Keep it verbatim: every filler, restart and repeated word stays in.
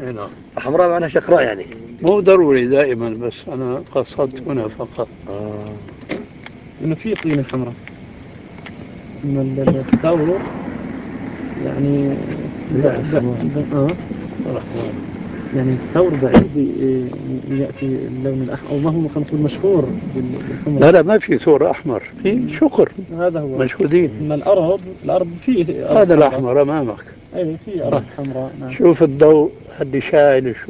هنا. حمراء معناها شقراء يعني؟ مو ضروري دائما، بس أنا قصدت هنا فقط. آه. إنه في طينة حمراء، إنه الثور يعني لا ب... ب... آه الرحمن. يعني الثور بعيد يأتي اللون الأحمر، أو ما هو خلينا نقول مشهور بالحمرة. لا لا، ما في ثور أحمر، في شقر هذا هو مشهودين. أما الأرض الأرض فيه أرض هذا حمراء. الأحمر أمامك. أي في أرض حمراء. نعم. شوف الضوء اللي شاعل